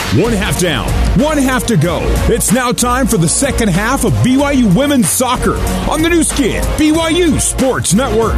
One half down, one half to go. It's now time for the second half of BYU Women's Soccer on the new skin, BYU Sports Network.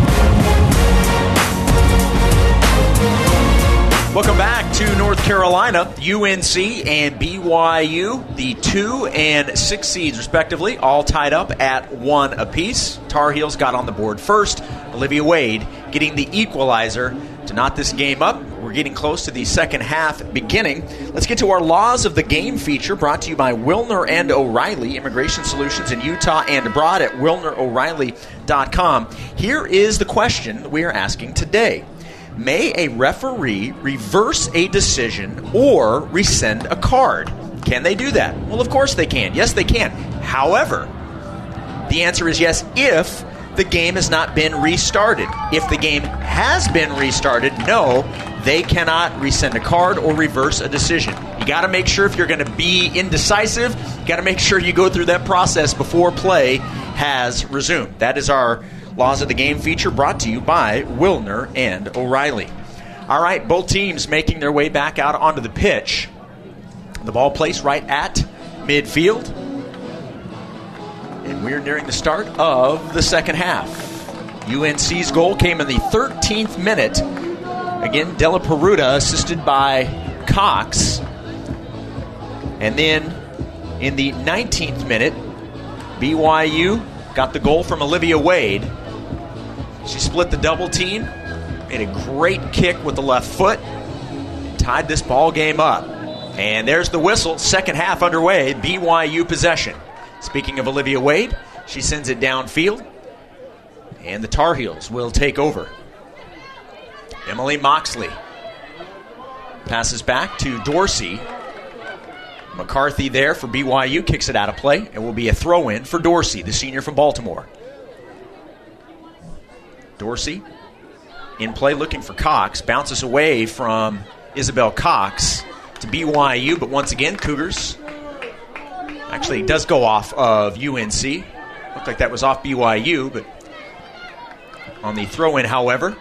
Welcome back to North Carolina. UNC and BYU, the 2 and 6 seeds respectively, all tied up at 1 apiece. Tar Heels got on the board first. Olivia Wade getting the equalizer to knot this game up. We're getting close to the second half beginning. Let's get to our Laws of the Game feature, brought to you by Wilner and O'Reilly, Immigration Solutions in Utah and abroad at WilnerO'Reilly.com. Here is the question we are asking today. May a referee reverse a decision or rescind a card? Can they do that? Well, of course they can. Yes, they can. However, the answer is yes if the game has not been restarted. If the game has been restarted, no, they cannot rescind a card or reverse a decision. You got to make sure if you're going to be indecisive, you got to make sure you go through that process before play has resumed. That is our Laws of the Game feature, brought to you by Wilner and O'Reilly. All right, both teams making their way back out onto the pitch. The ball placed right at midfield. And we're nearing the start of the second half. UNC's goal came in the 13th minute. Again, Della Peruta assisted by Cox. And then in the 19th minute, BYU got the goal from Olivia Wade. She split the double team, made a great kick with the left foot, tied this ball game up. And there's the whistle. Second half underway, BYU possession. Speaking of Olivia Wade, she sends it downfield, and the Tar Heels will take over. Emily Moxley passes back to Dorsey. McCarthy there for BYU, kicks it out of play. It will be a throw-in for Dorsey, the senior from Baltimore. Dorsey in play looking for Cox. Bounces away from Isabel Cox to BYU, but once again, Cougars. Actually, it does go off of UNC. Looked like that was off BYU, but on the throw-in, however,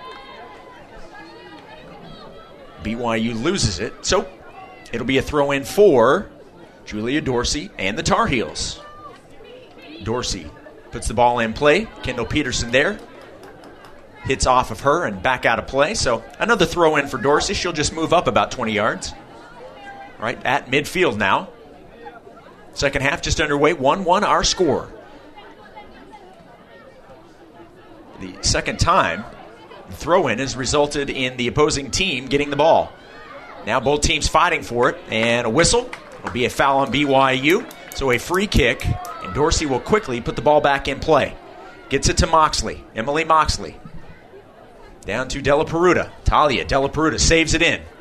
BYU loses it. So it'll be a throw-in for Julia Dorsey and the Tar Heels. Dorsey puts the ball in play. Kendall Peterson there. Hits off of her and back out of play. So another throw-in for Dorsey. She'll just move up about 20 yards. Right at midfield now. Second half just underway. 1-1 our score. The second time, the throw-in has resulted in the opposing team getting the ball. Now both teams fighting for it. And a whistle. It'll be a foul on BYU. So a free kick. And Dorsey will quickly put the ball back in play. Gets it to Moxley. Emily Moxley. Down to Della Peruta. Talia Della Peruta saves it in.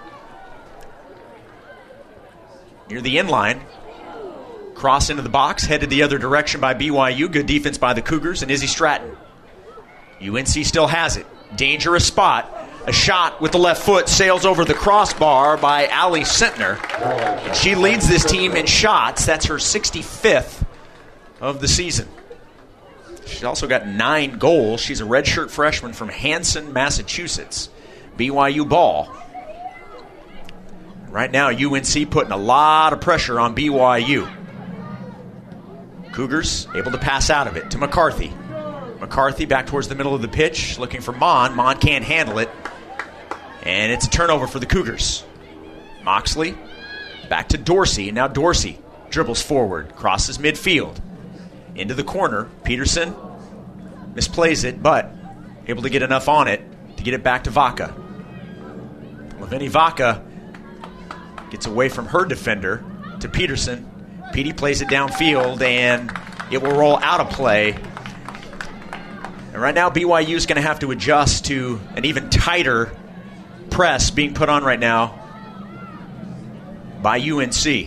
Near the end line. Cross into the box. Headed the other direction by BYU. Good defense by the Cougars and Izzy Stratton. UNC still has it. Dangerous spot. A shot with the left foot sails over the crossbar by Allie Sentner. And she leads this team in shots. That's her 65th of the season. She's also got 9 goals. She's a redshirt freshman from Hanson, Massachusetts. BYU ball. Right now, UNC putting a lot of pressure on BYU. Cougars able to pass out of it to McCarthy. McCarthy back towards the middle of the pitch, looking for Mon. Mon can't handle it. And it's a turnover for the Cougars. Moxley back to Dorsey. And now Dorsey dribbles forward, crosses midfield. Into the corner. Peterson misplays it, but able to get enough on it to get it back to Vaca. Lavini Vaca gets away from her defender to Peterson. Petey plays it downfield, and it will roll out of play. And right now, BYU is going to have to adjust to an even tighter press being put on right now by UNC.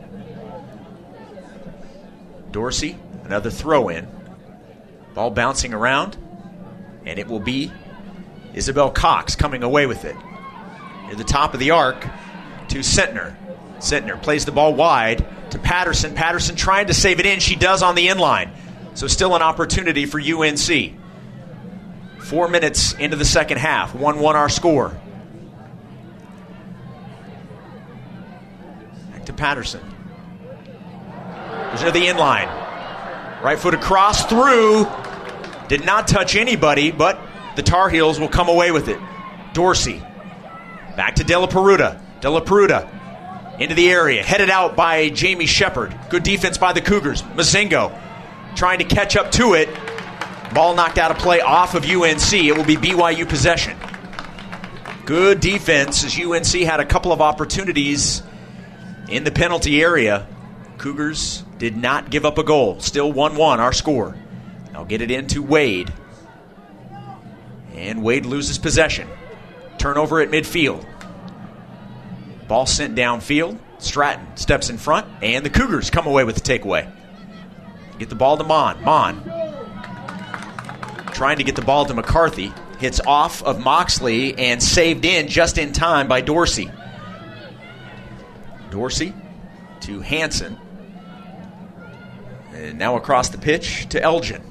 Dorsey, another throw-in. Ball bouncing around, and it will be Isabel Cox coming away with it. Near the top of the arc to Sentner. Sentner plays the ball wide to Patterson. Patterson trying to save it in. She does on the inline. So still an opportunity for UNC. 4 minutes into the second half. 1-1 our score. Patterson. Goes into the inline. Right foot across, through. Did not touch anybody, but the Tar Heels will come away with it. Dorsey. Back to De La Peruta. De La Peruta into the area. Headed out by Jamie Shepard. Good defense by the Cougars. Mozingo trying to catch up to it. Ball knocked out of play off of UNC. It will be BYU possession. Good defense as UNC had a couple of opportunities in the penalty area. Cougars did not give up a goal. Still 1-1 our score. I'll get it into Wade. And Wade loses possession. Turnover at midfield. Ball sent downfield. Stratton steps in front, and the Cougars come away with the takeaway. Get the ball to Mon. Mon trying to get the ball to McCarthy. Hits off of Moxley and saved in just in time by Dorsey. Dorsey to Hansen. And now across the pitch to Elgin.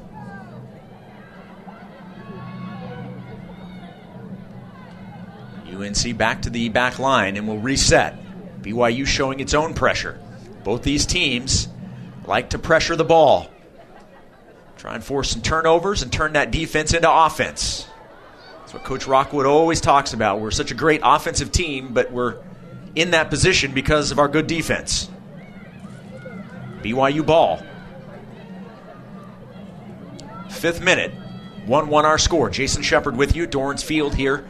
UNC back to the back line and will reset. BYU showing its own pressure. Both these teams like to pressure the ball. Try and force some turnovers and turn that defense into offense. That's what Coach Rockwood always talks about. We're such a great offensive team, but we're in that position because of our good defense. BYU ball. 5th minute. 1-1 our score. Jason Shepard with you. Dorrance Field here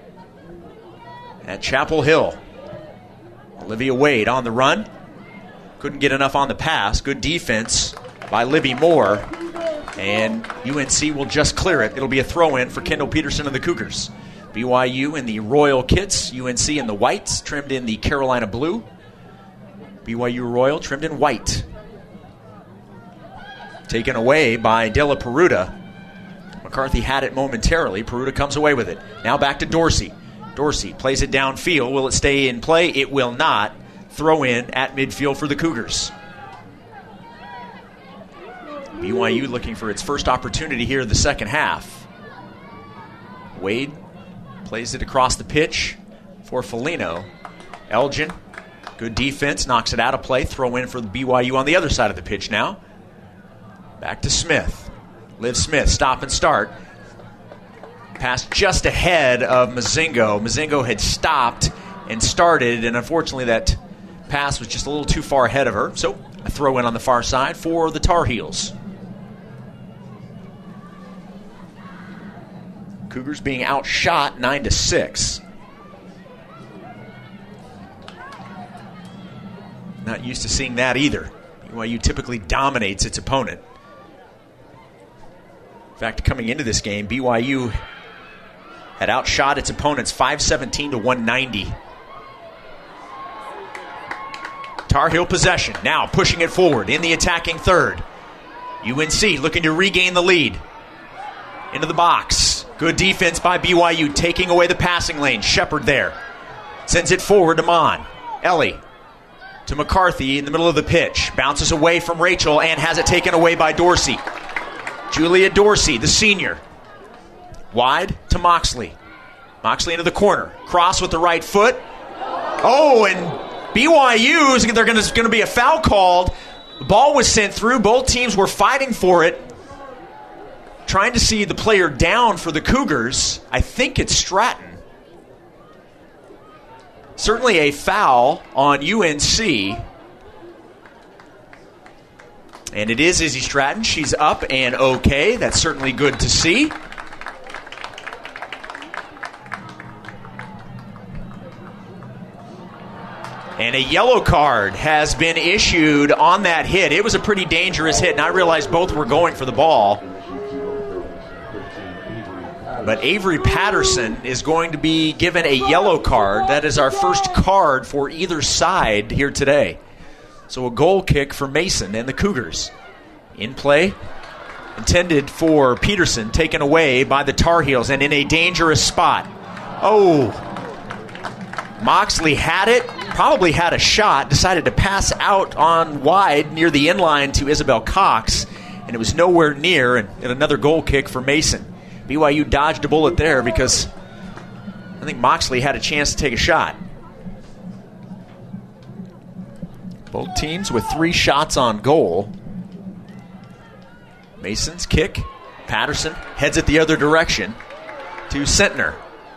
at Chapel Hill. Olivia Wade on the run. Couldn't get enough on the pass. Good defense by Libby Moore. And UNC will just clear it. It'll be a throw-in for Kendall Peterson and the Cougars. BYU in the royal kits. UNC in the whites, trimmed in the Carolina blue. BYU royal, trimmed in white. Taken away by De La Peruta. McCarthy had it momentarily. Peruta comes away with it. Now back to Dorsey. Dorsey plays it downfield. Will it stay in play? It will not. Throw in at midfield for the Cougars. BYU looking for its first opportunity here in the second half. Wade plays it across the pitch for Foligno. Elgin, good defense, knocks it out of play. Throw in for the BYU on the other side of the pitch now. Back to Smith. Liv Smith, stop and start. Pass just ahead of Mozingo. Mozingo had stopped and started, and unfortunately that pass was just a little too far ahead of her. So a throw in on the far side for the Tar Heels. Cougars being outshot 9-6. Not used to seeing that either. BYU typically dominates its opponent. In fact, coming into this game, BYU had outshot its opponents 517 to 190. Tar Heel possession. Now pushing it forward in the attacking third. UNC looking to regain the lead. Into the box. Good defense by BYU, taking away the passing lane. Shepard there. Sends it forward to Mon. Ellie to McCarthy in the middle of the pitch. Bounces away from Rachel and has it taken away by Dorsey. Julia Dorsey, the senior. Wide to Moxley. Moxley into the corner. Cross with the right foot. Oh, and BYU, there's going to be a foul called. The ball was sent through. Both teams were fighting for it. Trying to see the player down for the Cougars. I think it's Stratton. Certainly a foul on UNC. And it is Izzy Stratton. She's up and okay. That's certainly good to see. And a yellow card has been issued on that hit. It was a pretty dangerous hit, and I realized both were going for the ball. But Avery Patterson is going to be given a yellow card. That is our first card for either side here today. So a goal kick for Mason and the Cougars. In play, intended for Peterson, taken away by the Tar Heels and in a dangerous spot. Oh, Moxley had it, probably had a shot, decided to pass out on wide near the inline to Isabel Cox, and it was nowhere near, and another goal kick for Mason. BYU dodged a bullet there because I think Moxley had a chance to take a shot. Both teams with 3 shots on goal. Mason's kick. Patterson heads it the other direction to Sentner.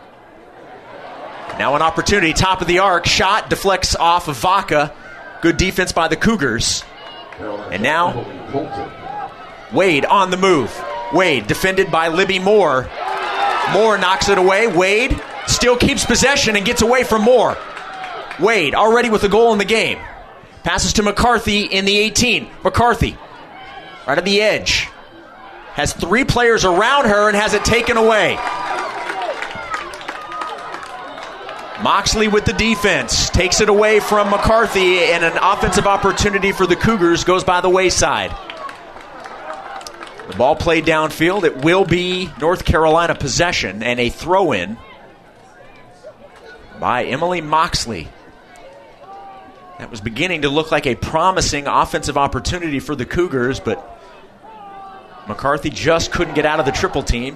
Now an opportunity, top of the arc. Shot deflects off of Vaca. Good defense by the Cougars. And now Wade on the move. Wade defended by Libby Moore. Moore knocks it away. Wade still keeps possession and gets away from Moore. Wade already with a goal in the game. Passes to McCarthy in the 18. McCarthy right at the edge. Has 3 players around her and has it taken away. Moxley with the defense. Takes it away from McCarthy, and an offensive opportunity for the Cougars goes by the wayside. The ball played downfield. It will be North Carolina possession and a throw-in by Emily Moxley. That was beginning to look like a promising offensive opportunity for the Cougars, but McCarthy just couldn't get out of the triple team.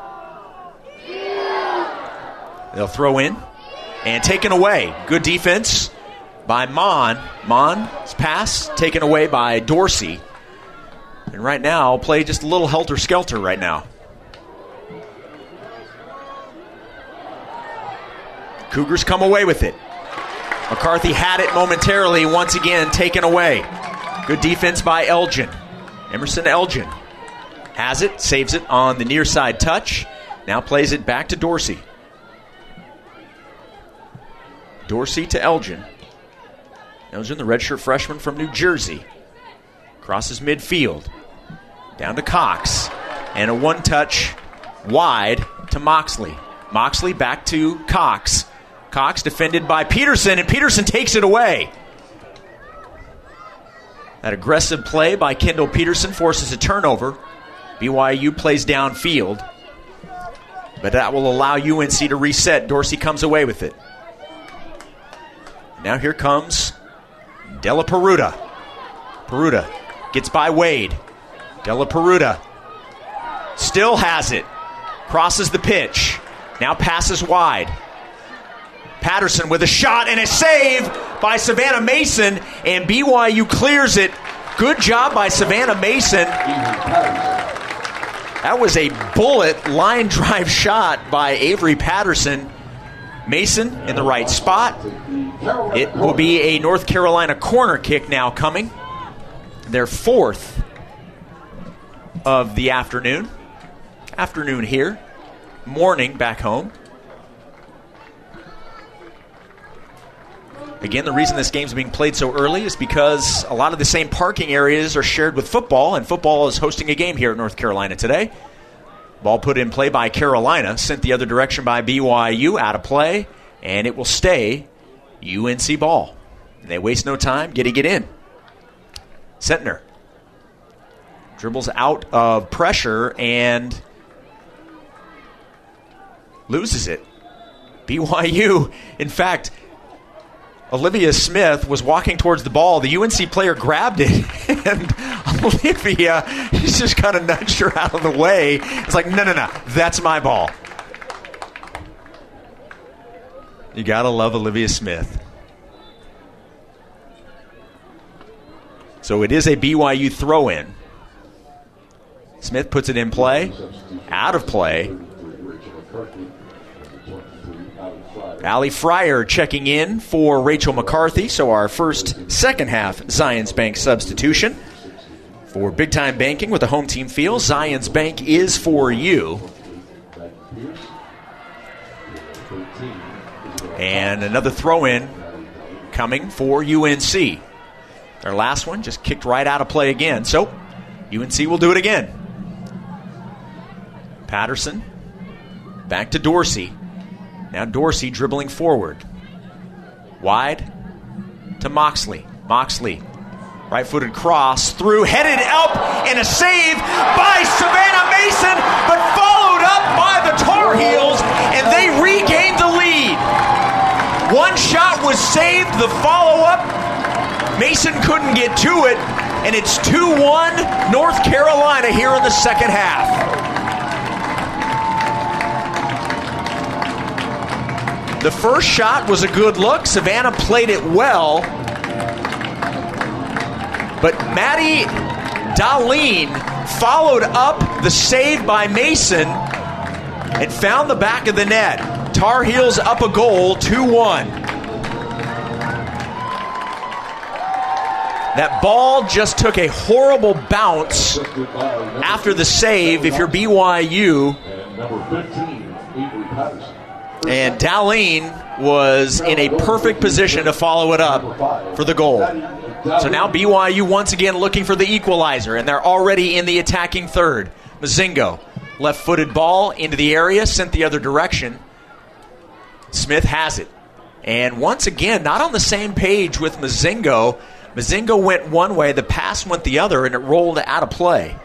They'll throw in and taken away. Good defense by Mon. Mon's pass taken away by Dorsey. And right now, play just a little helter-skelter right now. Cougars come away with it. McCarthy had it momentarily, once again taken away. Good defense by Elgin. Emerson Elgin has it, saves it on the near side touch. Now plays it back to Dorsey. Dorsey to Elgin. Elgin, the redshirt freshman from New Jersey. Crosses midfield. Down to Cox. And a one-touch wide to Moxley. Moxley back to Cox. Cox defended by Peterson, and Peterson takes it away. That aggressive play by Kendall Peterson forces a turnover. BYU plays downfield, but that will allow UNC to reset. Dorsey comes away with it. Now here comes Della Peruta. Peruta gets by Wade. Della Peruta still has it. Crosses the pitch. Now passes wide. Patterson with a shot and a save by Savannah Mason, and BYU clears it. Good job by Savannah Mason. That was a bullet line drive shot by Avery Patterson. Mason in the right spot. It will be a North Carolina corner kick now coming. Their 4th of the afternoon. Afternoon here. Morning back home. Again, the reason this game's being played so early is because a lot of the same parking areas are shared with football, and football is hosting a game here at North Carolina today. Ball put in play by Carolina, sent the other direction by BYU, out of play, and it will stay UNC ball. They waste no time getting it in. Sentner dribbles out of pressure and loses it. BYU, in fact, Olivia Smith was walking towards the ball. The UNC player grabbed it, and Olivia just kind of nudged her out of the way. It's like, no, that's my ball. You got to love Olivia Smith. So it is a BYU throw-in. Smith puts it in play. Out of play. Allie Fryer checking in for Rachel McCarthy. So our first second-half Zions Bank substitution. For big-time banking with the home team feel, Zions Bank is for you. And another throw-in coming for UNC. Their last one just kicked right out of play again. So UNC will do it again. Patterson back to Dorsey. Now Dorsey dribbling forward. Wide to Moxley. Moxley, right-footed cross through, headed up, and a save by Savannah Mason, but followed up by the Tar Heels, and they regained the lead. One shot was saved, the follow-up, Mason couldn't get to it, and it's 2-1 North Carolina here in the second half. The first shot was a good look. Savannah played it well. But Maddie Dahlin followed up the save by Mason and found the back of the net. Tar Heels up a goal, 2-1. That ball just took a horrible bounce after the save if you're BYU. And Dahlin was in a perfect position to follow it up for the goal. So now BYU once again looking for the equalizer, and they're already in the attacking third. Mozingo, left-footed ball into the area, sent the other direction. Smith has it. And once again, not on the same page with Mozingo. Mozingo went one way, the pass went the other, and it rolled out of play.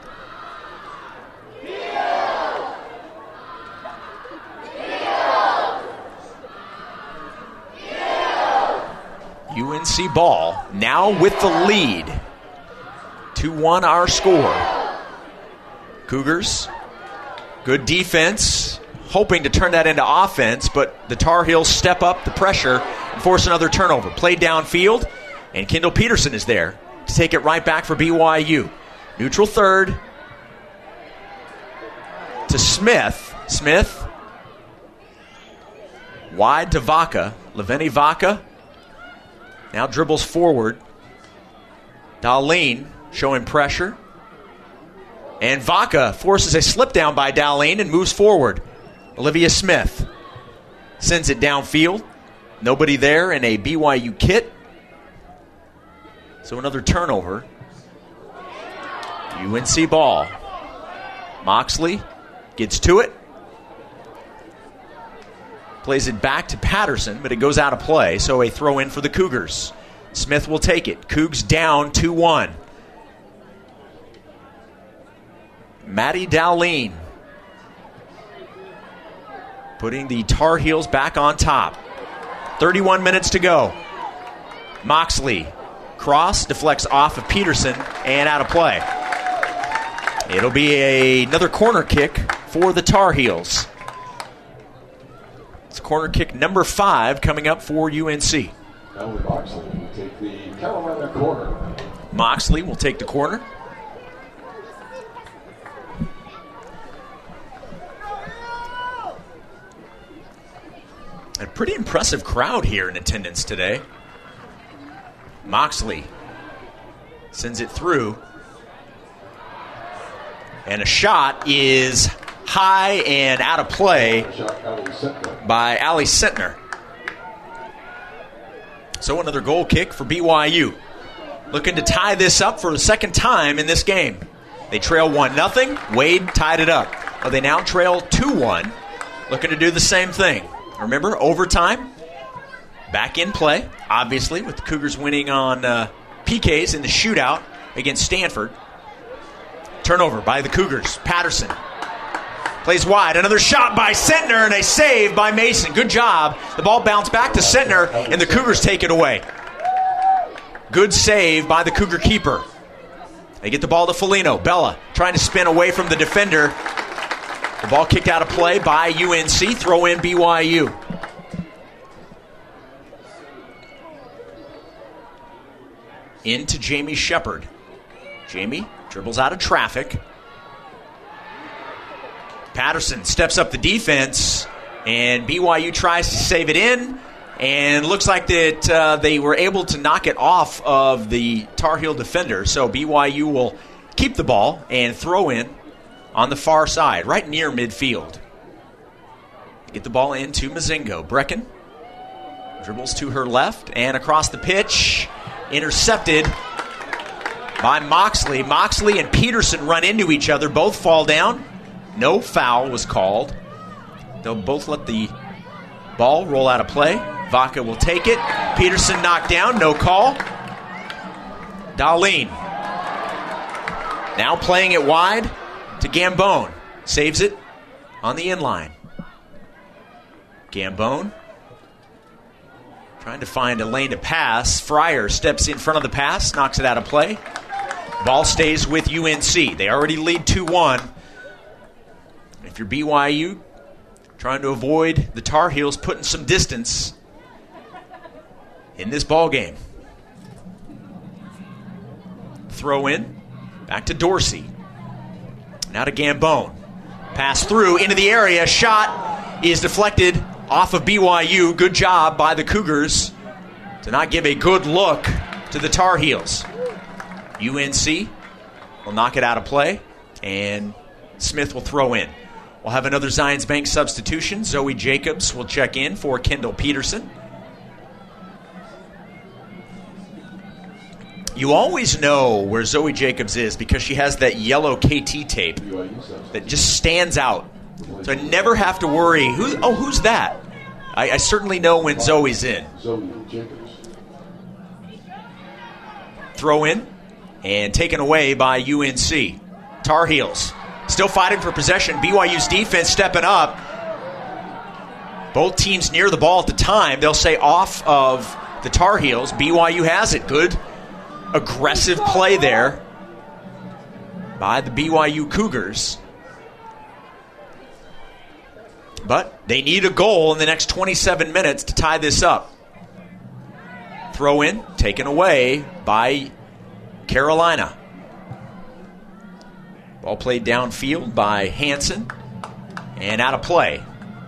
UNC ball, now with the lead. 2-1 our score. Cougars, good defense, hoping to turn that into offense, but the Tar Heels step up the pressure and force another turnover. Played downfield, and Kendall Peterson is there to take it right back for BYU. Neutral third to Smith. Smith wide to Vaca. Leveni Vaca now dribbles forward. Dahlin showing pressure. And Vaca forces a slip down by Dahlin and moves forward. Olivia Smith sends it downfield. Nobody there in a BYU kit. So another turnover. UNC ball. Moxley gets to it. Plays it back to Patterson, but it goes out of play, so a throw in for the Cougars. Smith will take it. Cougs down 2-1. Maddie Dahlin putting the Tar Heels back on top. 31 minutes to go. Moxley, cross, deflects off of Peterson and out of play. It'll be another corner kick for the Tar Heels. It's corner kick number 5 coming up for UNC. Moxley will take the Carolina corner. Moxley will take the corner. A pretty impressive crowd here in attendance today. Moxley sends it through. And a shot is high and out of play by Allie Sentner. So another goal kick for BYU. Looking to tie this up for the second time in this game. They trail 1-0. Wade tied it up. Well, they now trail 2-1. Looking to do the same thing. Remember, overtime. Back in play, obviously, with the Cougars winning on PKs in the shootout against Stanford. Turnover by the Cougars. Patterson plays wide. Another shot by Sentner and a save by Mason. Good job. The ball bounced back to Sentner, and the Cougars take it away. Good save by the Cougar keeper. They get the ball to Foligno. Bella trying to spin away from the defender. The ball kicked out of play by UNC. Throw in BYU. Into Jamie Shepard. Jamie dribbles out of traffic. Patterson steps up the defense, and BYU tries to save it in, and looks like that they were able to knock it off of the Tar Heel defender. So BYU will keep the ball and throw in on the far side, right near midfield. Get the ball into Mozingo. Brecken dribbles to her left and across the pitch. Intercepted by Moxley. Moxley and Peterson run into each other. Both fall down. No foul was called. They'll both let the ball roll out of play. Vaca will take it. Peterson knocked down. No call. Dahlin now playing it wide to Gambone. Saves it on the inline. Gambone trying to find a lane to pass. Fryer steps in front of the pass, knocks it out of play. Ball stays with UNC. They already lead 2-1. If you're BYU, trying to avoid the Tar Heels putting some distance in this ball game. throw in. Back to Dorsey. Now to Gambone. Pass through into the area. Shot is deflected off of BYU. Good job by the Cougars to not give a good look to the Tar Heels. UNC will knock it out of play, and Smith will throw in. We'll have another Zions Bank substitution. Zoe Jacobs will check in for Kendall Peterson. You always know where Zoe Jacobs is because she has that yellow KT tape that just stands out. So I never have to worry, who's that? I certainly know when Zoe's in. Throw in and taken away by UNC. Tar Heels still fighting for possession. BYU's defense stepping up. Both teams near the ball at the time. They'll say off of the Tar Heels. BYU has it. Good aggressive play there by the BYU Cougars. But they need a goal in the next 27 minutes to tie this up. Throw in, taken away by Carolina. Ball played downfield by Hansen and out of play.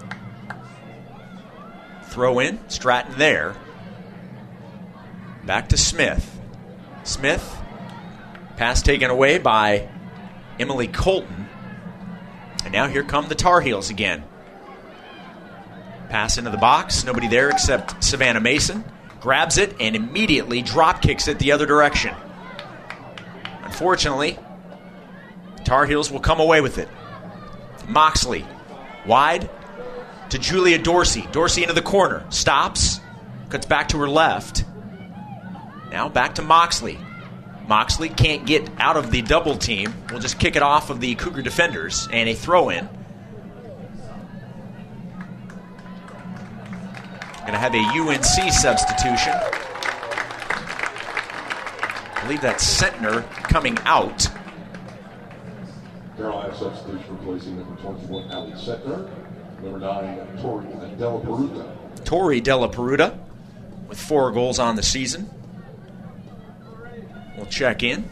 Throw in, Stratton there. Back to Smith. Smith, pass taken away by Emily Colton. And now here come the Tar Heels again. Pass into the box, nobody there except Savannah Mason. Grabs it and immediately drop kicks it the other direction. Unfortunately, Tar Heels will come away with it. Moxley, wide to Julia Dorsey. Dorsey into the corner, stops, cuts back to her left. Now back to Moxley. Moxley can't get out of the double team. We'll just kick it off of the Cougar defenders and a throw in. Going to have a UNC substitution. I believe that's Sentner coming out. Carolina substitution replacing number 21, Ali Sentner. Number 9, Tori Della Peruta. Tori Della Peruta with 4 goals on the season. We'll check in.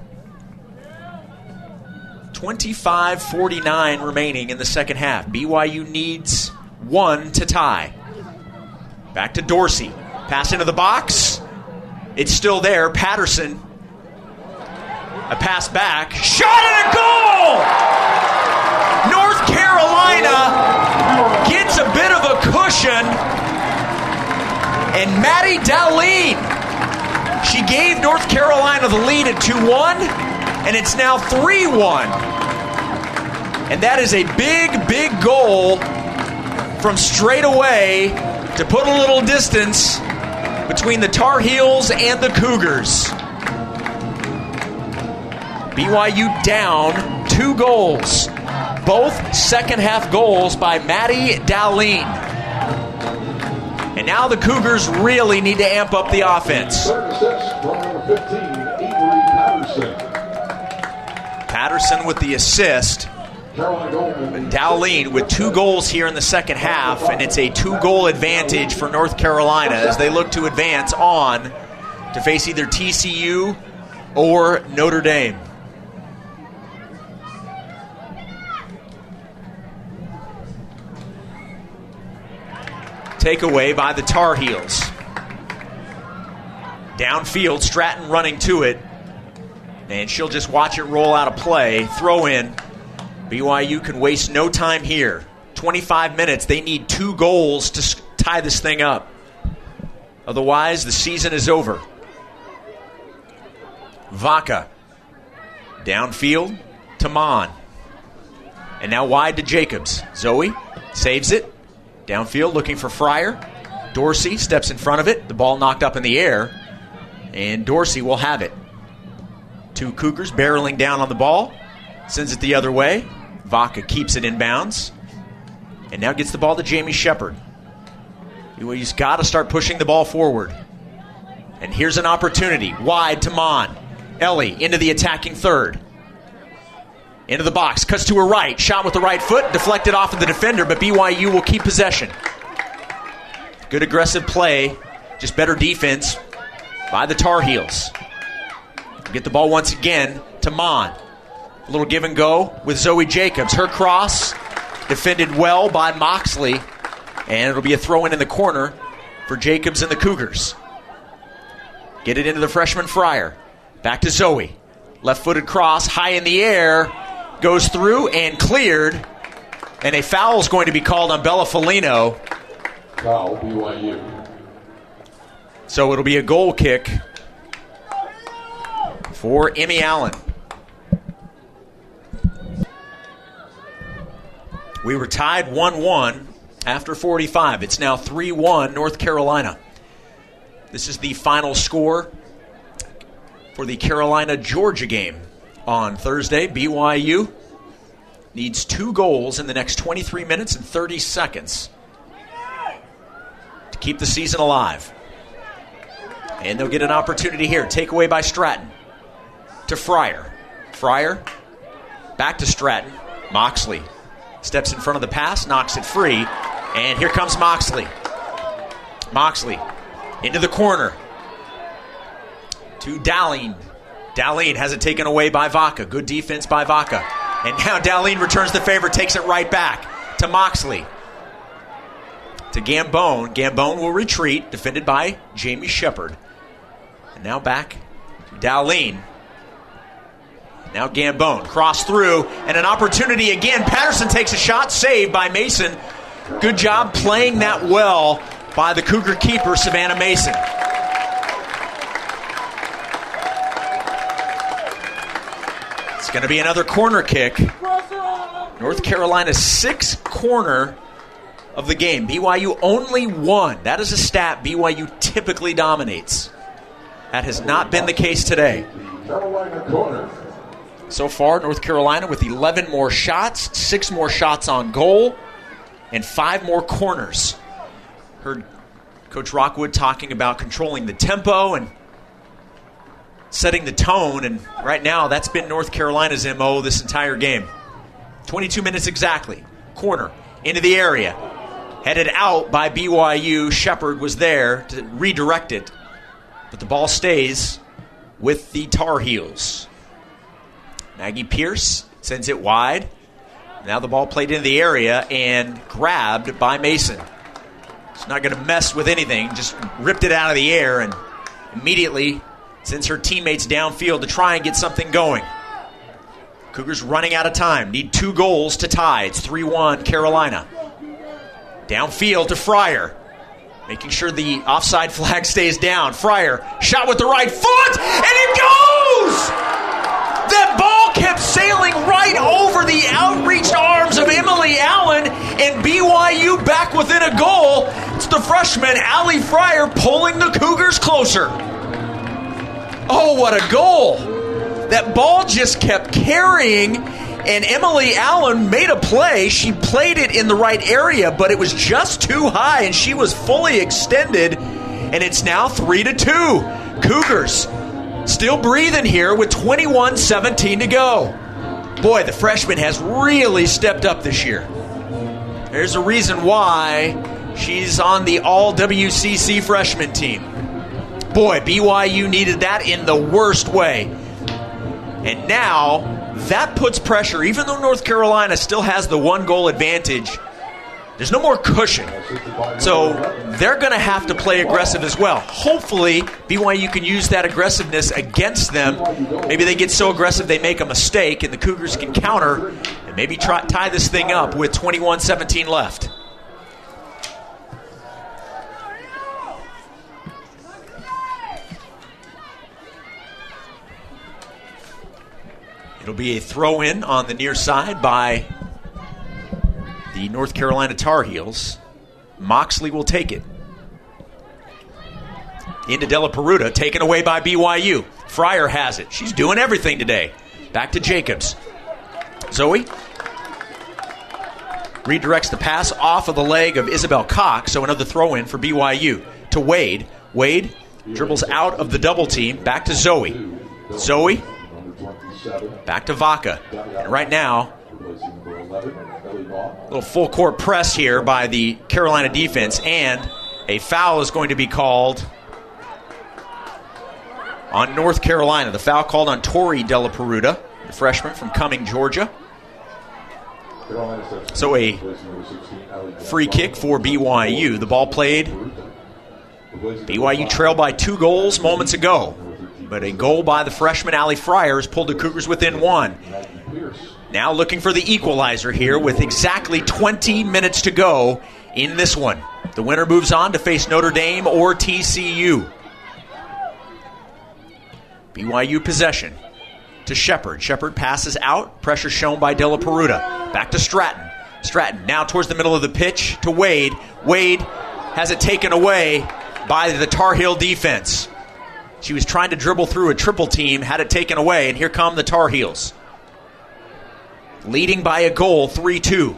25:49 remaining in the second half. BYU needs 1 to tie. Back to Dorsey. Pass into the box. It's still there. Patterson. A pass back. Shot and a goal! North Carolina gets a bit of a cushion. And Maddie Dowleen, she gave North Carolina the lead at 2-1, and it's now 3-1. And that is a big, big goal from straight away to put a little distance between the Tar Heels and the Cougars. BYU down 2 goals. Both second-half goals by Maddie Dowleen. And now the Cougars really need to amp up the offense. Third assist from number 15, Avery Patterson. Patterson with the assist. Dowleen with 2 goals here in the second half, and it's a 2-goal advantage for North Carolina as they look to advance on to face either TCU or Notre Dame. Takeaway by the Tar Heels. Downfield, Stratton running to it, and she'll just watch it roll out of play. Throw in. BYU can waste no time here. 25 minutes. They need 2 goals to tie this thing up. Otherwise, the season is over. Vaca. Downfield to Mon. And now wide to Jacobs. Zoe saves it. Downfield looking for Fryer. Dorsey steps in front of it. The ball knocked up in the air. And Dorsey will have it. 2 Cougars barreling down on the ball. Sends it the other way. Vaca keeps it in bounds. And now gets the ball to Jamie Shepard. He's got to start pushing the ball forward. And here's an opportunity. Wide to Mon. Ellie into the attacking third. Into the box. Cuts to her right. Shot with the right foot. Deflected off of the defender, but BYU will keep possession. Good aggressive play. Just better defense by the Tar Heels. Get the ball once again to Mon. A little give and go with Zoe Jacobs. Her cross defended well by Moxley, and it'll be a throw-in the corner for Jacobs and the Cougars. Get it into the freshman Fryer. Back to Zoe. Left-footed cross, high in the air, goes through and cleared, and a foul is going to be called on Bella Foligno. Foul, BYU. So it'll be a goal kick for Emmy Allen. We were tied 1-1 after 45. It's now 3-1 North Carolina. This is the final score for the Carolina-Georgia game on Thursday. BYU needs 2 goals in the next 23 minutes and 30 seconds to keep the season alive. And they'll get an opportunity here. Takeaway by Stratton to Fryer. Fryer back to Stratton. Moxley steps in front of the pass, knocks it free, and here comes Moxley. Moxley into the corner to Dahleen. Dahleen has it taken away by Vaca. Good defense by Vaca. And now Dahleen returns the favor, takes it right back to Moxley. To Gambone. Gambone will retreat, defended by Jamie Shepard. And now back to Dahleen. Now Gambone, cross through, and an opportunity again. Patterson takes a shot, saved by Mason. Good job playing that well by the Cougar keeper, Savannah Mason. It's going to be another corner kick. North Carolina's 6th corner of the game. BYU only 1. That is a stat BYU typically dominates. That has not been the case today. Carolina corner. So far, North Carolina with 11 more shots, 6 more shots on goal, and 5 more corners. Heard Coach Rockwood talking about controlling the tempo and setting the tone, and right now that's been North Carolina's MO this entire game. 22 minutes exactly. Corner into the area. Headed out by BYU. Shepard was there to redirect it, but the ball stays with the Tar Heels. Maggie Pierce sends it wide. Now the ball played into the area and grabbed by Mason. She's not going to mess with anything, just ripped it out of the air and immediately sends her teammates downfield to try and get something going. Cougars running out of time. Need 2 goals to tie. It's 3-1 Carolina. Downfield to Fryer. Making sure the offside flag stays down. Fryer, shot with the right foot, and it goes! That ball kept sailing right over the outreached arms of Emily Allen, and BYU back within a goal. It's the freshman, Allie Fryer, pulling the Cougars closer. Oh, what a goal. That ball just kept carrying, and Emily Allen made a play. She played it in the right area, but it was just too high, and she was fully extended, and it's now 3-2. Cougars still breathing here with 21:17 to go. Boy, the freshman has really stepped up this year. There's a reason why she's on the all-WCC freshman team. Boy, BYU needed that in the worst way. And now that puts pressure. Even though North Carolina still has the 1-goal advantage, there's no more cushion. So they're going to have to play aggressive as well. Hopefully, BYU can use that aggressiveness against them. Maybe they get so aggressive they make a mistake, and the Cougars can counter and maybe tie this thing up with 21:17 left. It'll be a throw-in on the near side by the North Carolina Tar Heels. Moxley will take it. Into Della Peruta, taken away by BYU. Fryer has it. She's doing everything today. Back to Jacobs. Zoe redirects the pass off of the leg of Isabel Cox, so another throw-in for BYU. To Wade. Wade dribbles out of the double team. Back to Zoe. Zoe back to Vaca. And right now, a little full court press here by the Carolina defense, and a foul is going to be called on North Carolina. The foul called on Tori Della Peruta, the freshman from Cumming, Georgia. So a free kick for BYU. The ball played. BYU trailed by 2 goals moments ago. But a goal by the freshman Allie Fryer has pulled the Cougars within 1. Now looking for the equalizer here with exactly 20 minutes to go in this one. The winner moves on to face Notre Dame or TCU. BYU possession to Shepard. Shepard passes out. Pressure shown by Della Peruta. Back to Stratton. Stratton now towards the middle of the pitch to Wade. Wade has it taken away by the Tar Heel defense. She was trying to dribble through a triple team, had it taken away, and here come the Tar Heels. Leading by a goal, 3-2.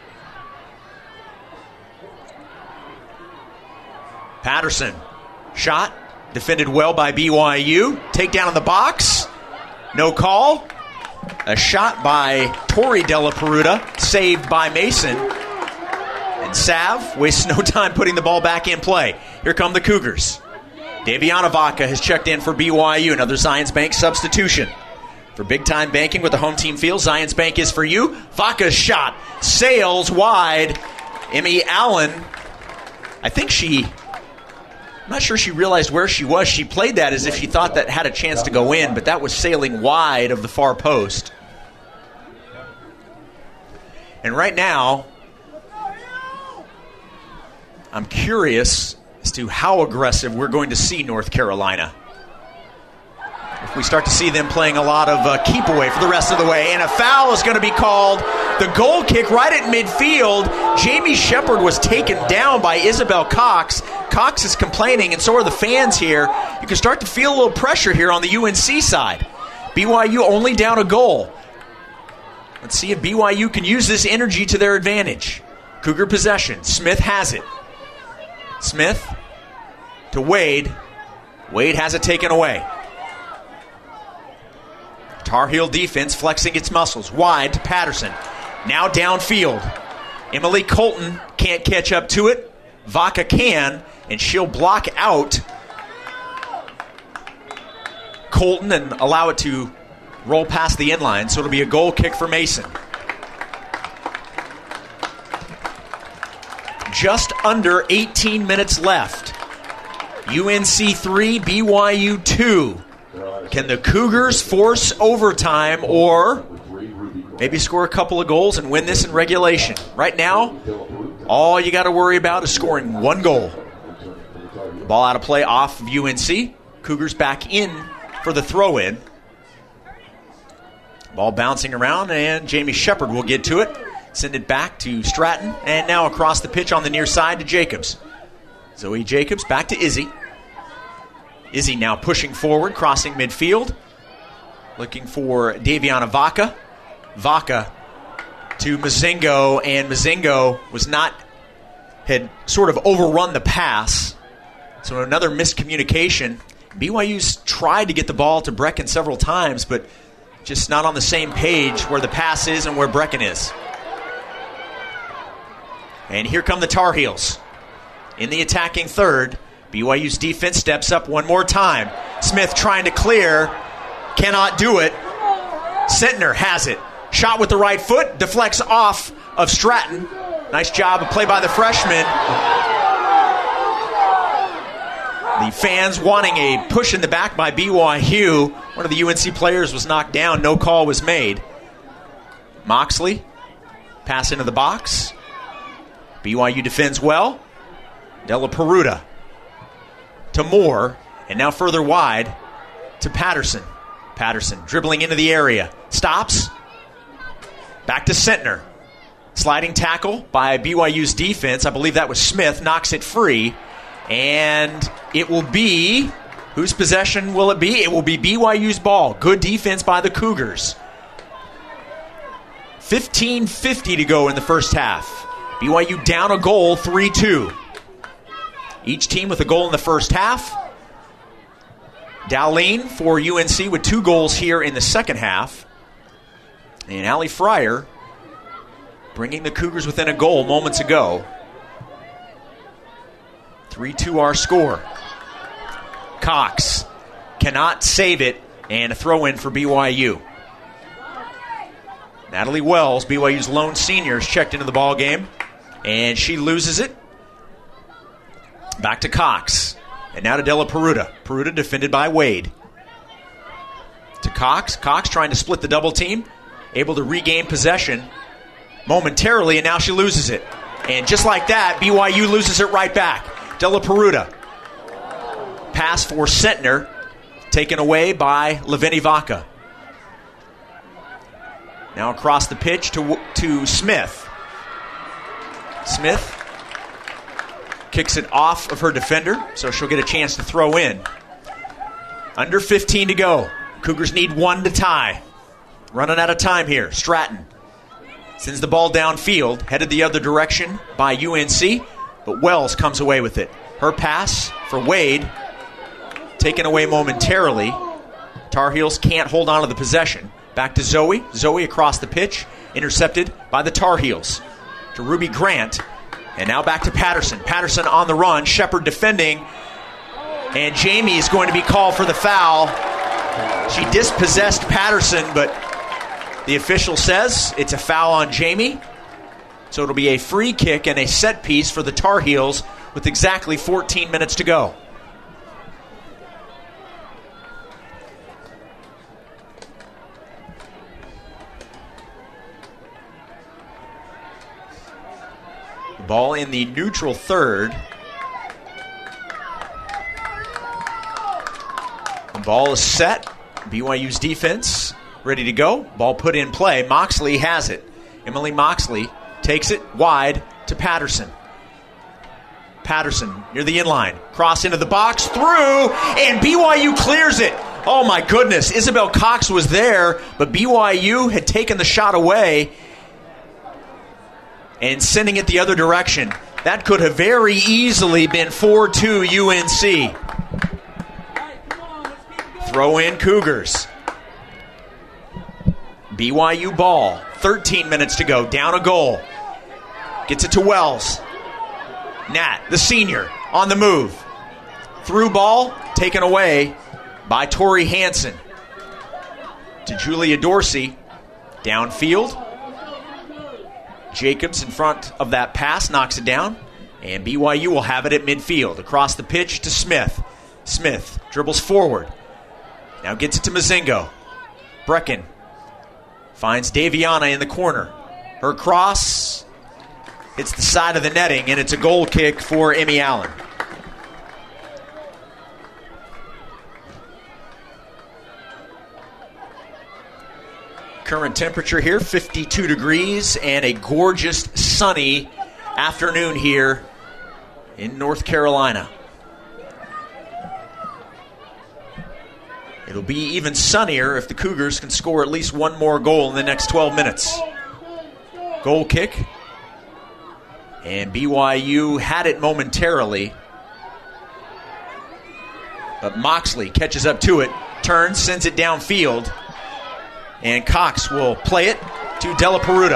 Patterson. Shot. Defended well by BYU. Takedown in the box. No call. A shot by Tori Della Peruta. Saved by Mason. And Sav wastes no time putting the ball back in play. Here come the Cougars. Daviana Vaca has checked in for BYU. Another Zions Bank substitution. For big-time banking with the home team field, Zions Bank is for you. Vaca's shot sails wide. Emmy Allen, I'm not sure she realized where she was. She played that as if she thought that had a chance to go in, but that was sailing wide of the far post. And right now, I'm curious as to how aggressive we're going to see North Carolina. If we start to see them playing a lot of keep away for the rest of the way, and a foul is going to be called. The goal kick right at midfield. Jamie Shepard was taken down by Isabel Cox. Cox is complaining, and so are the fans here. You can start to feel a little pressure here on the UNC side. BYU only down a goal. Let's see if BYU can use this energy to their advantage. Cougar possession. Smith has it. Smith to Wade. Wade has it taken away. Tar Heel defense flexing its muscles. Wide to Patterson. Now downfield. Emily Colton can't catch up to it. Vaca can, and she'll block out Colton and allow it to roll past the inline, so it'll be a goal kick for Mason. Just under 18 minutes left. UNC 3, BYU 2. Can the Cougars force overtime or maybe score a couple of goals and win this in regulation? Right now, all you got to worry about is scoring 1 goal. The ball out of play off of UNC. Cougars back in for the throw-in. Ball bouncing around, and Jamie Shepard will get to it. Send it back to Stratton, and now across the pitch on the near side to Jacobs. Zoe Jacobs back to Izzy. Izzy now pushing forward, crossing midfield. Looking for Daviana Vaca. Vaca to Mazingo, and Mazingo had sort of overrun the pass. So another miscommunication. BYU's tried to get the ball to Brecken several times, but just not on the same page where the pass is and where Brecken is. And here come the Tar Heels. In the attacking third, BYU's defense steps up one more time. Smith trying to clear. Cannot do it. Sentner has it. Shot with the right foot. Deflects off of Stratton. Nice job of play by the freshman. The fans wanting a push in the back by BYU. One of the UNC players was knocked down. No call was made. Moxley. Pass into the box. BYU defends well. Della Peruta to Moore, and now further wide to Patterson. Patterson dribbling into the area. Stops. Back to Sentner. Sliding tackle by BYU's defense. I believe that was Smith. Knocks it free. And it will be... Whose possession will it be? It will be BYU's ball. Good defense by the Cougars. 15:50 to go in the first half. BYU down a goal, 3-2. Each team with a goal in the first half. Dowleen for UNC with 2 goals here in the second half. And Allie Fryer bringing the Cougars within a goal moments ago. 3-2 our score. Cox cannot save it, and a throw-in for BYU. Natalie Wells, BYU's lone senior, is checked into the ball game, and she loses it. Back to Cox, and now to Della Peruta. Peruta defended by Wade. To Cox. Cox trying to split the double team, able to regain possession momentarily, and now she loses it. And just like that, BYU loses it right back. Della Peruta. Pass for Sentner, taken away by Leveni Vaca. Now across the pitch to Smith. Smith kicks it off of her defender, so she'll get a chance to throw in. Under 15 to go. Cougars need one to tie. Running out of time here. Stratton sends the ball downfield, headed the other direction by UNC, but Wells comes away with it. Her pass for Wade, taken away momentarily. Tar Heels can't hold on to the possession. Back to Zoe. Zoe across the pitch, intercepted by the Tar Heels. To Ruby Grant, and now back to Patterson. Patterson on the run, Shepard defending, and Jamie is going to be called for the foul. She dispossessed Patterson, but the official says it's a foul on Jamie. So it'll be a free kick and a set piece for the Tar Heels with exactly 14 minutes to go. The ball in the neutral third. The ball is set. BYU's defense ready to go. Ball put in play. Moxley has it. Emily Moxley takes it wide to Patterson. Patterson near the inline. Cross into the box, through, and BYU clears it. Oh my goodness. Isabel Cox was there, but BYU had taken the shot away and sending it the other direction. That could have very easily been 4-2 UNC. Throw in Cougars. BYU ball. 13 minutes to go. Down a goal. Gets it to Wells. Nat, the senior, on the move. Through ball, taken away by Tori Hansen. To Julia Dorsey. Downfield. Jacobs in front of that pass, knocks it down. And BYU will have it at midfield. Across the pitch to Smith. Smith dribbles forward. Now gets it to Mazingo. Brecken finds Daviana in the corner. Her cross hits the side of the netting, and it's a goal kick for Emmy Allen. Current temperature here, 52 degrees, and a gorgeous sunny afternoon here in North Carolina. It'll be even sunnier if the Cougars can score at least one more goal in the next 12 minutes. Goal kick. And BYU had it momentarily. But Moxley catches up to it, turns, sends it downfield. And Cox will play it to Della Peruta.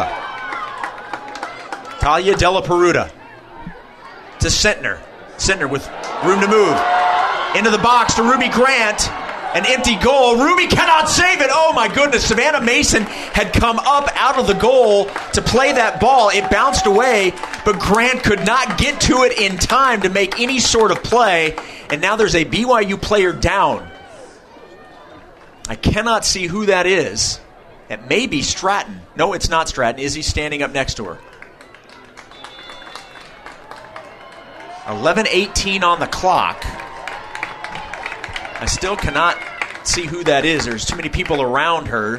Talia Della Peruta to Sentner. Sentner with room to move. Into the box to Ruby Grant. An empty goal. Ruby cannot save it. Oh my goodness. Savannah Mason had come up out of the goal to play that ball. It bounced away, but Grant could not get to it in time to make any sort of play. And now there's a BYU player down. I cannot see who that is. It may be Stratton. No, it's not Stratton. Izzy standing up next to her. 11:18 on the clock. I still cannot see who that is. There's too many people around her.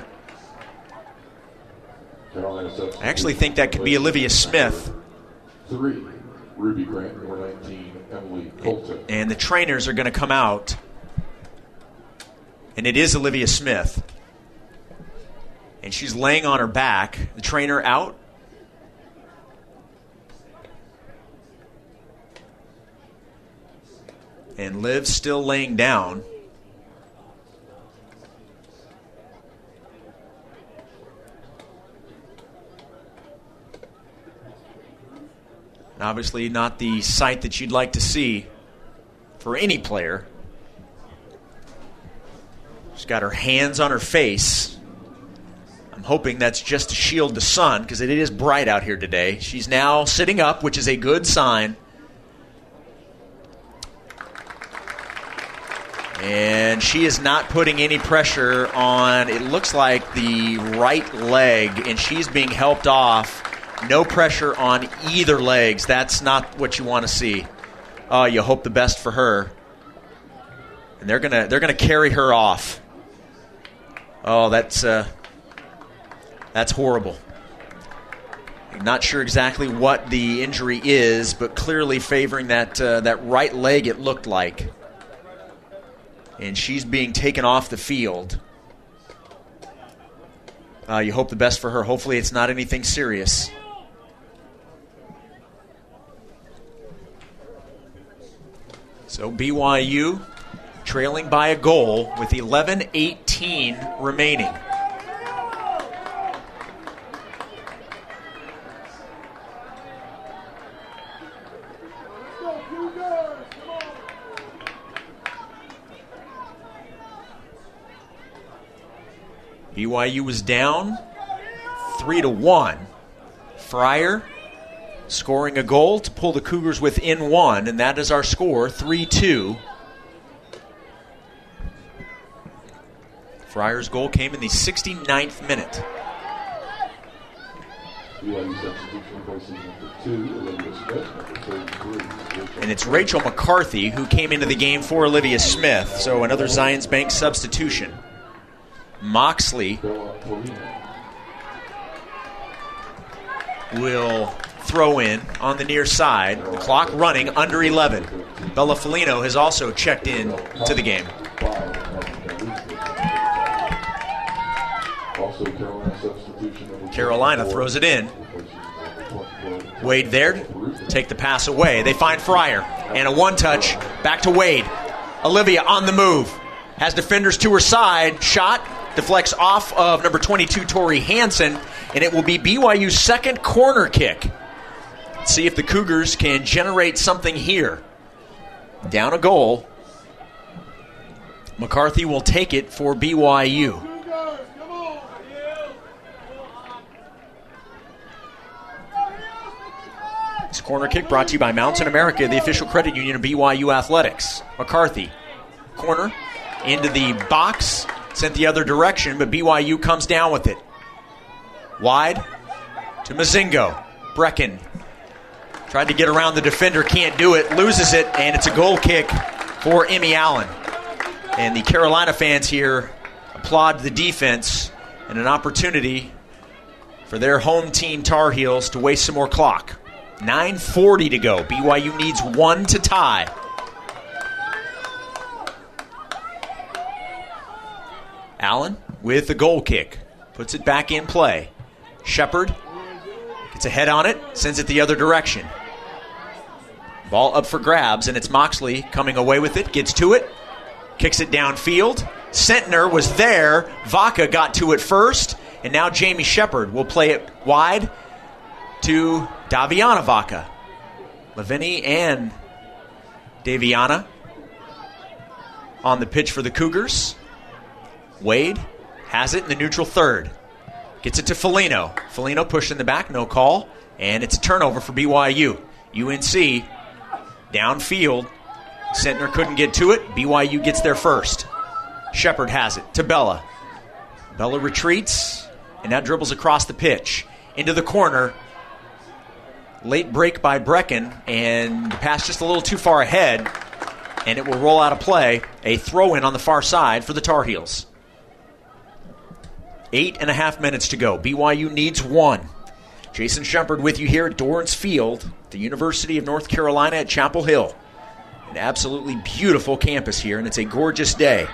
I actually think that could be Olivia Smith. 3, Ruby Grant, number 19, Emily Colton. And the trainers are going to come out. And it is Olivia Smith. And she's laying on her back. The trainer out. And Liv still laying down. And obviously not the sight that you'd like to see for any player. She's got her hands on her face. I'm hoping that's just to shield the sun because it is bright out here today. She's now sitting up, which is a good sign. And she is not putting any pressure on, it looks like, the right leg, and she's being helped off. No pressure on either legs. That's not what you want to see. Oh, you hope the best for her. And they're gonna carry her off. Oh, that's horrible. I'm not sure exactly what the injury is, but clearly favoring that right leg, it looked like. And she's being taken off the field. You hope the best for her. Hopefully it's not anything serious. So BYU trailing by a goal with 11:18 remaining. BYU was down 3-1. Fryer scoring a goal to pull the Cougars within one, and that is our score, 3-2. Fryer's goal came in the 69th minute. And it's Rachel McCarthy who came into the game for Olivia Smith, so another Zions Bank substitution. Moxley will throw in on the near side. The clock running under 11. Bella Felino has also checked in to the game. Carolina throws it in. Wade there, take the pass away. They find Fryer, and a one-touch back to Wade. Olivia on the move, has defenders to her side. Shot deflects off of number 22, Tori Hansen, and it will be BYU's second corner kick. Let's see if the Cougars can generate something here. Down a goal. McCarthy will take it for BYU. This corner kick brought to you by Mountain America, the official credit union of BYU Athletics. McCarthy, corner, into the box, sent the other direction, but BYU comes down with it. Wide to Mazingo. Brecken tried to get around the defender, can't do it, loses it, and it's a goal kick for Emmy Allen. And the Carolina fans here applaud the defense and an opportunity for their home team Tar Heels to waste some more clock. 9:40 to go. BYU needs one to tie. Allen with the goal kick. Puts it back in play. Shepard gets a head on it, sends it the other direction. Ball up for grabs, and it's Moxley coming away with it. Gets to it. Kicks it downfield. Sentner was there. Vaca got to it first, and now Jamie Shepard will play it wide to Daviana Vaca. Lavini and Daviana on the pitch for the Cougars. Wade has it in the neutral third. Gets it to Felino. Felino pushed in the back, no call. And it's a turnover for BYU. UNC downfield. Sentner couldn't get to it. BYU gets there first. Shepard has it to Bella. Bella retreats and now dribbles across the pitch. Into the corner. Late break by Brecken, and the pass just a little too far ahead, and it will roll out of play. A throw-in on the far side for the Tar Heels. 8.5 minutes to go. BYU needs one. Jason Shepard with you here at Dorrance Field, the University of North Carolina at Chapel Hill. An absolutely beautiful campus here, and it's a gorgeous day.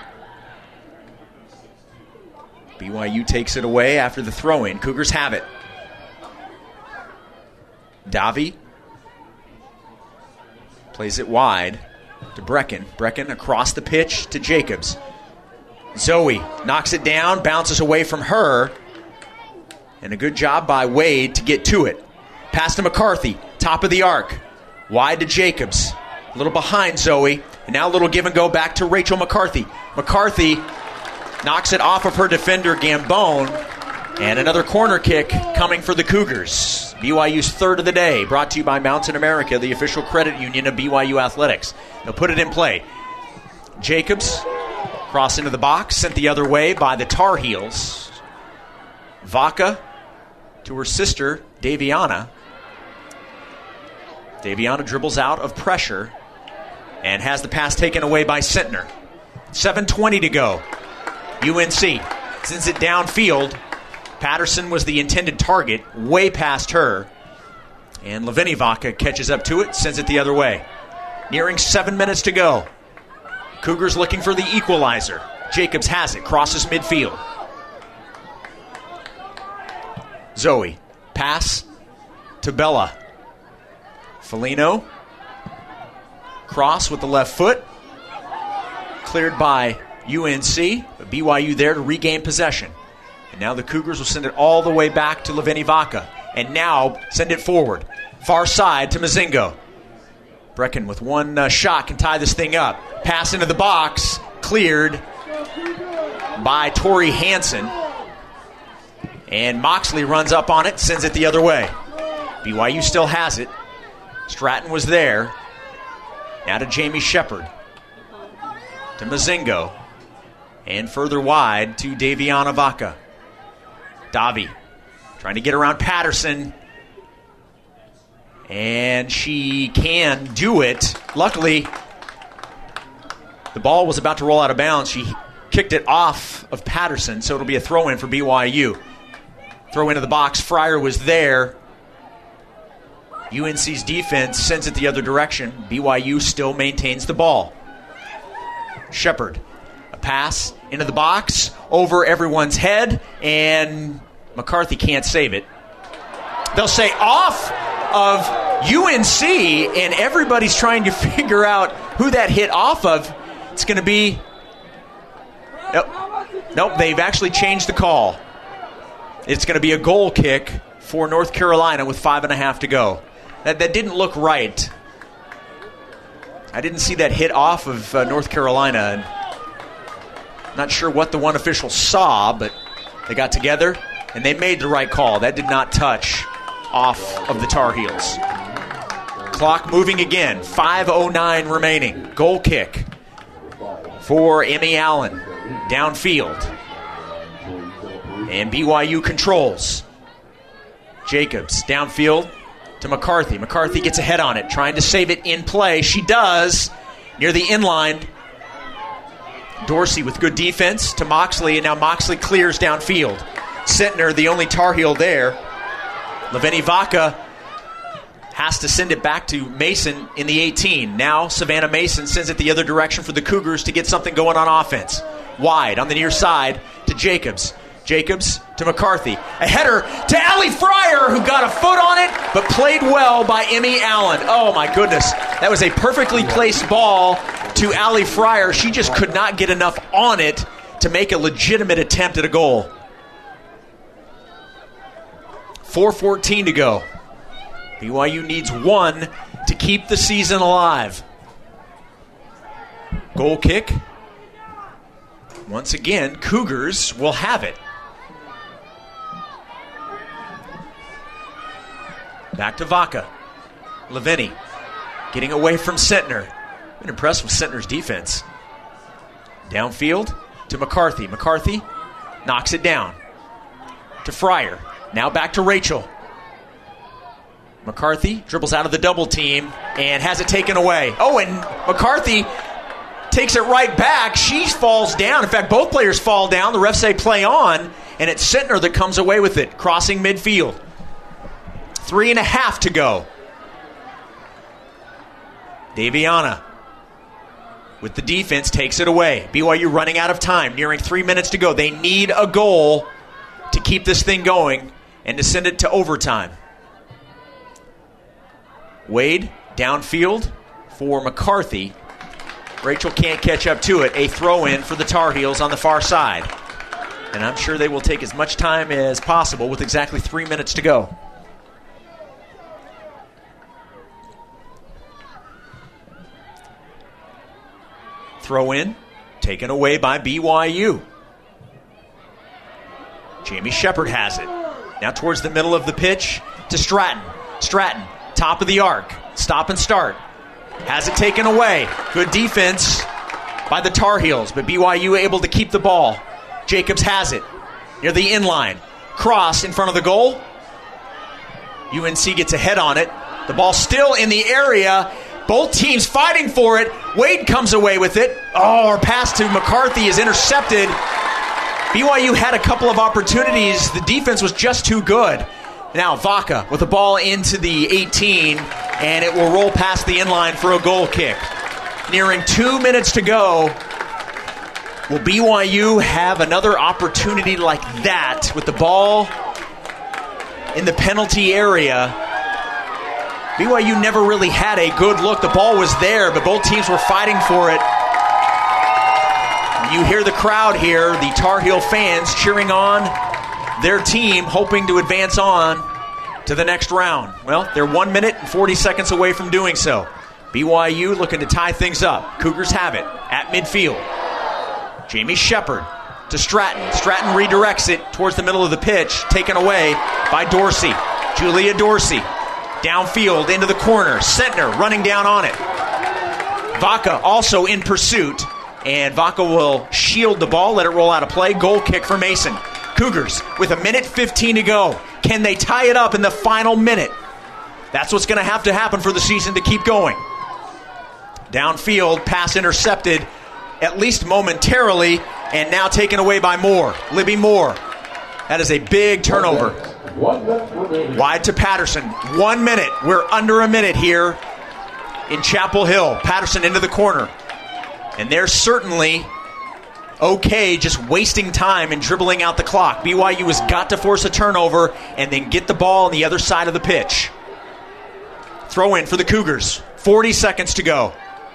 BYU takes it away after the throw-in. Cougars have it. Davi plays it wide to Brecken. Brecken across the pitch to Jacobs. Zoe knocks it down, bounces away from her. And a good job by Wade to get to it. Pass to McCarthy, top of the arc. Wide to Jacobs. A little behind Zoe. And now a little give and go back to Rachel McCarthy. McCarthy knocks it off of her defender, Gambone. And another corner kick coming for the Cougars. BYU's third of the day, brought to you by Mountain America, the official credit union of BYU Athletics. They'll put it in play. Jacobs, cross into the box, sent the other way by the Tar Heels. Vaca to her sister, Daviana. Daviana dribbles out of pressure and has the pass taken away by Sentner. 7:20 to go. UNC sends it downfield. Patterson was the intended target, way past her. And Lavini Vaca catches up to it, sends it the other way. Nearing 7 minutes to go. Cougars looking for the equalizer. Jacobs has it, crosses midfield. Zoe, pass to Bella. Felino, cross with the left foot. Cleared by UNC, but BYU there to regain possession. And now the Cougars will send it all the way back to Lavini Vaca. And now send it forward. Far side to Mazingo. Brecken with one shot can tie this thing up. Pass into the box. Cleared by Tori Hansen. And Moxley runs up on it, sends it the other way. BYU still has it. Stratton was there. Now to Jamie Shepard. To Mazingo. And further wide to Daviana Vaca. Davi trying to get around Patterson. And she can do it. Luckily, the ball was about to roll out of bounds. She kicked it off of Patterson, so it'll be a throw-in for BYU. Throw into the box. Fryer was there. UNC's defense sends it the other direction. BYU still maintains the ball. Shepard. A pass into the box, over everyone's head, and McCarthy can't save it. They'll say off of UNC, and everybody's trying to figure out who that hit off of. It's going to be... Nope, they've actually changed the call. It's going to be a goal kick for North Carolina with 5.5 to go. That didn't look right. I didn't see that hit off of North Carolina. Not sure what the one official saw, but they got together and they made the right call. That did not touch off of the Tar Heels. Clock moving again. 5:09 remaining. Goal kick for Emmy Allen. Downfield. And BYU controls. Jacobs downfield to McCarthy. McCarthy gets a head on it, trying to save it in play. She does. Near the inline. Dorsey with good defense to Moxley, and now Moxley clears downfield. Sentner, the only Tar Heel there. Lavini Vaca has to send it back to Mason in the 18. Now Savannah Mason sends it the other direction for the Cougars to get something going on offense. Wide on the near side to Jacobs. Jacobs to McCarthy. A header to Allie Fryer, who got a foot on it, but played well by Emmy Allen. Oh, my goodness. That was a perfectly placed ball to Allie Fryer. She just could not get enough on it to make a legitimate attempt at a goal. 4:14 to go. BYU needs one to keep the season alive. Goal kick. Once again, Cougars will have it. Back to Vaca. Lavini getting away from Sentner. Been impressed with Sentner's defense. Downfield to McCarthy. McCarthy knocks it down to Fryer. Now back to Rachel. McCarthy dribbles out of the double team and has it taken away. Oh, and McCarthy takes it right back. She falls down. In fact, both players fall down. The refs say play on, and it's Sentner that comes away with it, crossing midfield. 3.5 to go. Daviana with the defense takes it away. BYU running out of time, nearing 3 minutes to go. They need a goal to keep this thing going and to send it to overtime. Wade downfield for McCarthy. Rachel can't catch up to it. A throw-in for the Tar Heels on the far side. And I'm sure they will take as much time as possible with exactly 3 minutes to go. Throw in, taken away by BYU. Jamie Shepard has it. Now towards the middle of the pitch to Stratton. Stratton, top of the arc. Stop and start. Has it taken away. Good defense by the Tar Heels, but BYU able to keep the ball. Jacobs has it near the inline. Cross in front of the goal. UNC gets a head on it. The ball still in the area. Both teams fighting for it. Wade comes away with it. Our pass to McCarthy is intercepted. BYU had a couple of opportunities. The defense was just too good. Now Vaca with the ball into the 18, and it will roll past the inline for a goal kick. Nearing 2 minutes to go. Will BYU have another opportunity like that with the ball in the penalty area? BYU never really had a good look. The ball was there, but both teams were fighting for it. You hear the crowd here, the Tar Heel fans cheering on their team, hoping to advance on to the next round. Well, they're 1 minute and 40 seconds away from doing so. BYU looking to tie things up. Cougars have it at midfield. Jamie Shepard to Stratton. Stratton redirects it towards the middle of the pitch, taken away by Dorsey. Julia Dorsey downfield into the corner. Sentner running down on it. Vaca also in pursuit, and Vaca will shield the ball, let it roll out of play. Goal kick for Mason. Cougars with 1:15 to go. Can they tie it up in the final minute? That's what's going to happen for the season to keep going. Downfield, pass intercepted, at least momentarily, and now taken away by Moore. Libby Moore. That is a big turnover. 1 minute remaining. Wide to Patterson. 1 minute. We're under a minute here in Chapel Hill. Patterson into the corner. And they're certainly okay just wasting time and dribbling out the clock. BYU has got to force a turnover and then get the ball on the other side of the pitch. Throw in for the Cougars. 40 seconds to go.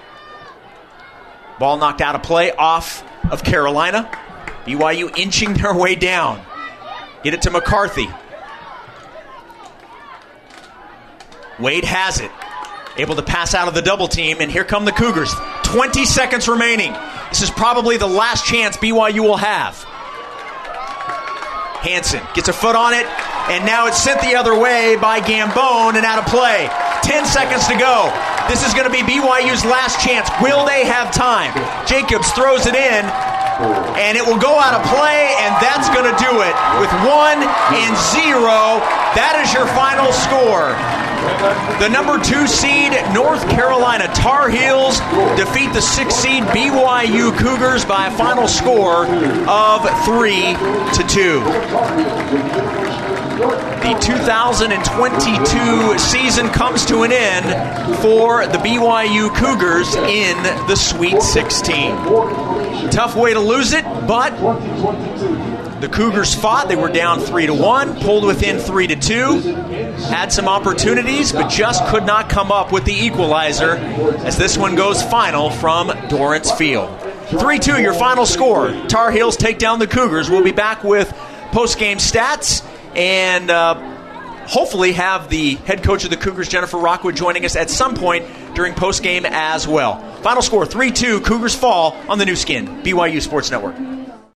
Ball knocked out of play off of Carolina. BYU inching their way down. Get it to McCarthy. Wade has it. Able to pass out of the double team, and here come the Cougars. 20 seconds remaining. This is probably the last chance BYU will have. Hansen gets a foot on it, and now it's sent the other way by Gambone and out of play. 10 seconds to go. This is going to be BYU's last chance. Will they have time? Jacobs throws it in, and it will go out of play, and that's going to do it. With 1-0, that is your final score. The number 2 seed North Carolina Tar Heels defeat the 6th seed BYU Cougars by a final score of 3-2. The 2022 season comes to an end for the BYU Cougars in the Sweet 16. Tough way to lose it, but the Cougars fought. They were down 3-1, pulled within 3-2, had some opportunities, but just could not come up with the equalizer as this one goes final from Dorrance Field. 3-2, your final score. Tar Heels take down the Cougars. We'll be back with post-game stats and hopefully have the head coach of the Cougars, Jennifer Rockwood, joining us at some point during post-game as well. Final score, 3-2, Cougars fall on the new skin, BYU Sports Network.